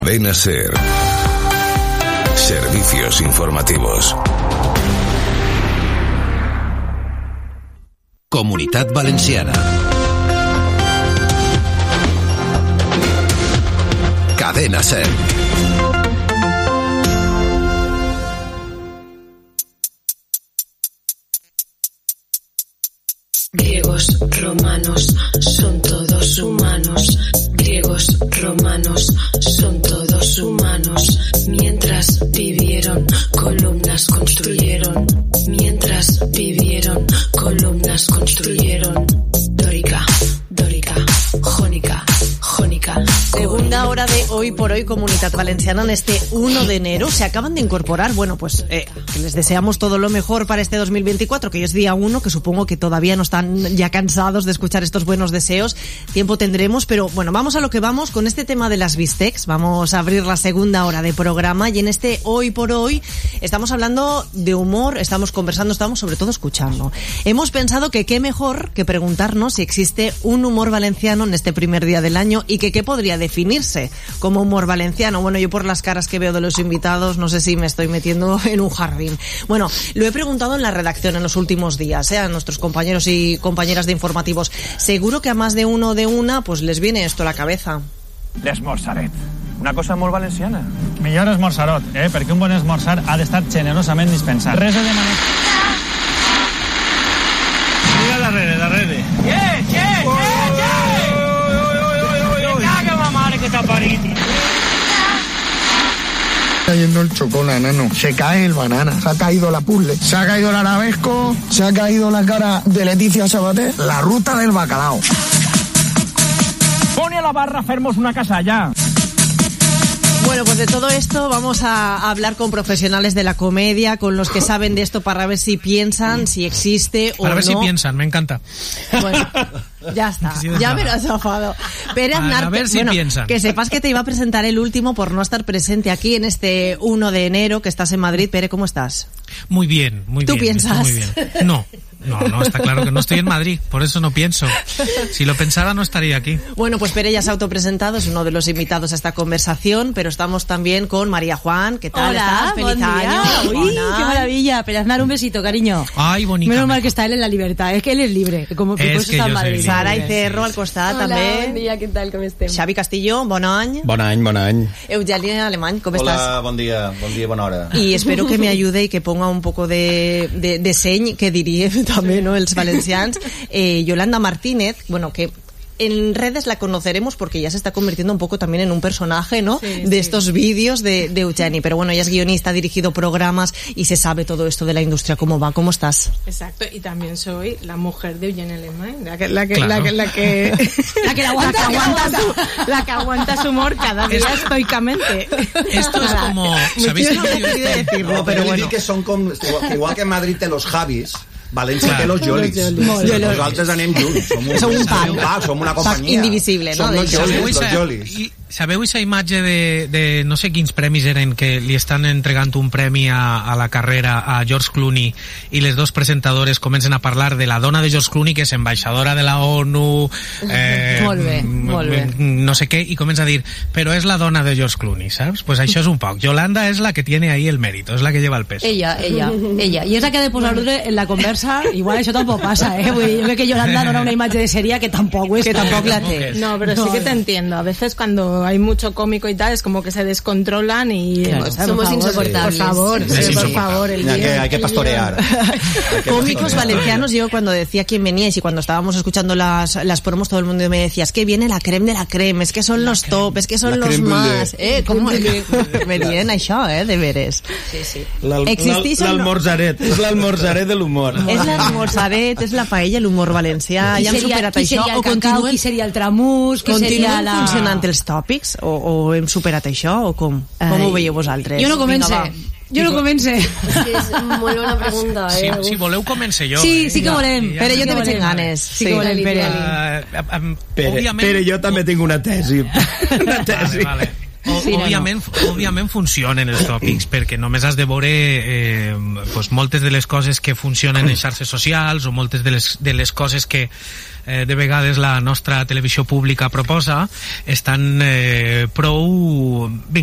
Cadena SER. Servicios informativos. Comunitat Valenciana. Cadena SER. Griegos, romanos, son todos humanos. Griegos, romanos, son todos humanos. Mientras vivieron, columnas construyeron. Mientras vivieron, columnas construyeron. Dórica, dórica, jónica, jónica. Segunda hora de Hoy por Hoy Comunitat Valenciana en este 1 de enero. Se acaban de incorporar, bueno, pues que les deseamos todo lo mejor para este 2024, que hoy es día 1, que supongo que todavía no están ya cansados de escuchar estos buenos deseos. Tiempo tendremos, pero bueno, vamos a lo que vamos con este tema de las bistecs. Vamos a abrir la segunda hora de programa y en este Hoy por Hoy estamos hablando de humor, estamos conversando, estamos sobre todo escuchando. Hemos pensado que qué mejor que preguntarnos si existe un humor valenciano en este primer día del año y que qué podría definirse como humor valenciano. Bueno, yo por las caras que veo de los invitados no sé si me estoy metiendo en un jardín. Bueno, lo he preguntado en la redacción en los últimos días, a nuestros compañeros y compañeras de informativos. Seguro que a más de uno o de una pues les viene esto a la cabeza. L'esmorzaret. Una cosa molt valenciana. Millor esmorzarot, perquè un bon esmorzar ha d'estar generosament dispensat. Res de demanar... Mira darrere. Che! Me caga la mare que t'ha parit. Cayendo el chocolate, nano. Se cae el banana. Se ha caído la puzzle. Se ha caído el arabesco. Se ha caído la cara de Leticia Sabater. La ruta del bacalao. Pone a la barra a fermos una casa allá. Bueno, pues de todo esto vamos a hablar con profesionales de la comedia, con los que saben de esto para ver si piensan, si existe o no. Para ver si piensan, me encanta. Bueno, ya está, ya me lo has zafado. Pere Aznar, a ver si piensan. Que sepas que te iba a presentar el último por no estar presente aquí en este 1 de enero, que estás en Madrid. Pere, ¿cómo estás? Muy bien, muy bien. ¿Tú piensas? Muy bien. No, está claro que no estoy en Madrid, por eso no pienso. Si lo pensara no estaría aquí. Bueno, pues Pere ya se ha autopresentado, es uno de los invitados a esta conversación, pero estamos también con María Juan. ¿Qué tal? Hola, ¿Estás? ¡Feliz año! ¡Uy, qué maravilla! Pere Aznar, un besito, cariño. Ay, bonita. Menos mal que está él en la libertad, es que él es libre, como que por eso está en Madrid. Sara y Cerro al costat, Hola, també. bon dia, què tal, com estem? Xavi Castillo, bon any. Bon any. Eugènia Alemany, ¿cómo estás? Hola, bon dia, bona hora. Y espero que me ayude y que ponga un poco de seny, que diría también, ¿no?, els valencians. Yolanda Martínez, bueno, que en redes la conoceremos porque ya se está convirtiendo un poco también en un personaje, ¿no?, de estos vídeos de Eugeni. Pero bueno, ella es guionista, ha dirigido programas y se sabe todo esto de la industria. ¿Cómo va? ¿Cómo estás? Exacto, y también soy la mujer de Eugeni Alemany, la que aguanta su humor cada día estoicamente. Esto es como... ¿Sabéis que yo decirlo, pero bueno. Que son com, igual que en Madrid té los Javis, València té los Jolis. Nosaltres anem junts. Som un pack, som una companyia. Indivisible, no? Som los Jolis. Sabeu aquesta imatge de no sé quins premis eren, que li estan entregant un premi a la carrera a George Clooney i les dos presentadores comencen a parlar de la dona de George Clooney, que és embaixadora de la ONU, molt bé. No sé què, i comença a dir, però és la dona de George Clooney, saps? Pues això és un poc. Yolanda és la que tiene ahí el mérito, és la que lleva el peso. Ella. Y es la que ha de posar ordre en la conversa. Igual eso tampoco pasa, ¿eh? Yo creo que Yolanda dona una imagen de serie que tampoco es. Que tampoco la té. No, pero sí que te entiendo. A veces cuando hay mucho cómico y tal, es como que se descontrolan y... Claro. O sea, Somos insoportables. Por favor, el día. Hay que pastorear. Cómicos valencianos, yo cuando decía quién veníais y cuando estábamos escuchando las promos, todo el mundo me decía, es que viene la creme de la creme, es que son los top, es que son los más. ¿Cómo venien això, de veres? Sí. L'almorzaret. És l'almorzaret de l'humor. És l'almorzaret, és la paella, l'humor valencià. Ja hem superat això. O continuen... Qui seria el tramús? Continuen funcionant els tòpics? O hem superat això? O com? Com ho veieu vosaltres? Jo no comence. És molt bona pregunta, Si voleu començo jo. Sí que volem. Pere, jo també tinc ganes. Sí que volem, Pere, jo també tinc una tesi. Vale. òbviament funcionen els tòpics, perquè només has de veure pues, moltes de les coses que funcionen en xarxes socials o moltes de les coses que de vegades la nostra televisió pública proposa estan prou